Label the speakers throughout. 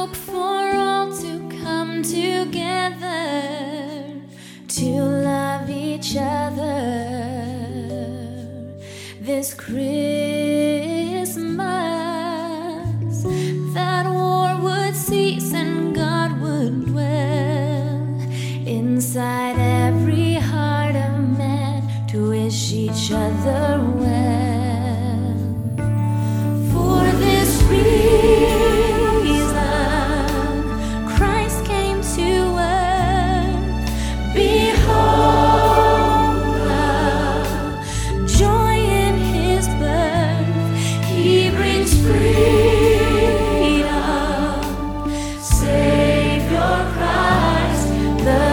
Speaker 1: hope for all to come together to love each other this Christmas, that war would cease and God would dwell inside every heart of man to wish each other well. For this reason Christ came to earth. Behold the joy in his birth. He brings freedom, Savior Christ the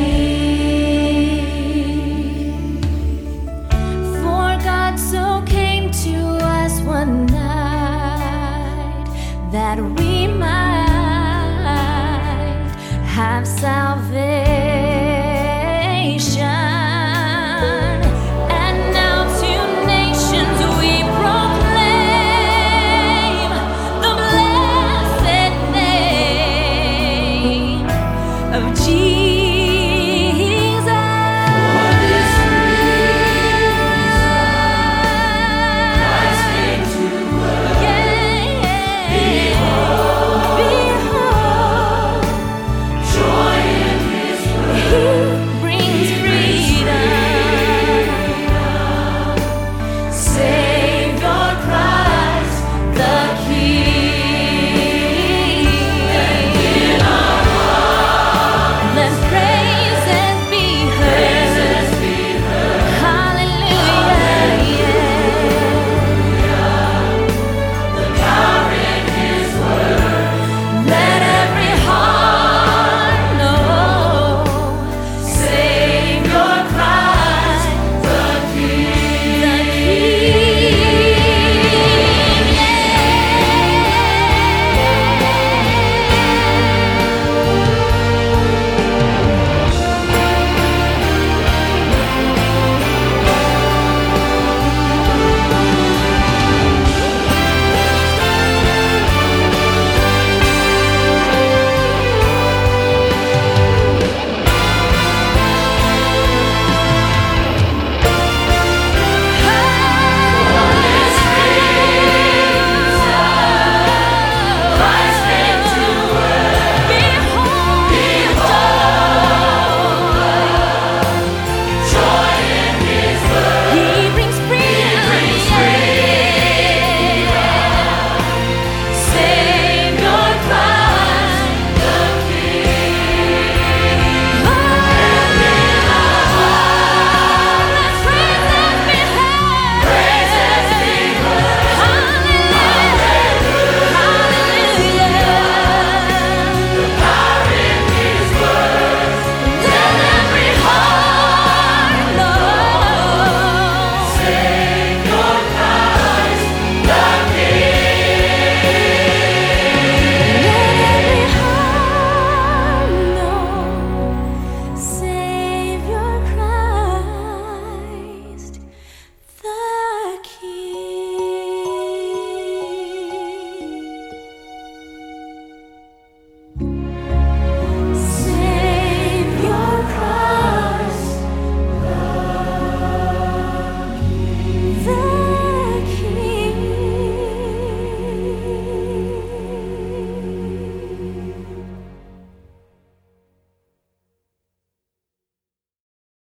Speaker 1: King. For God so came to us one night that we might have salvation.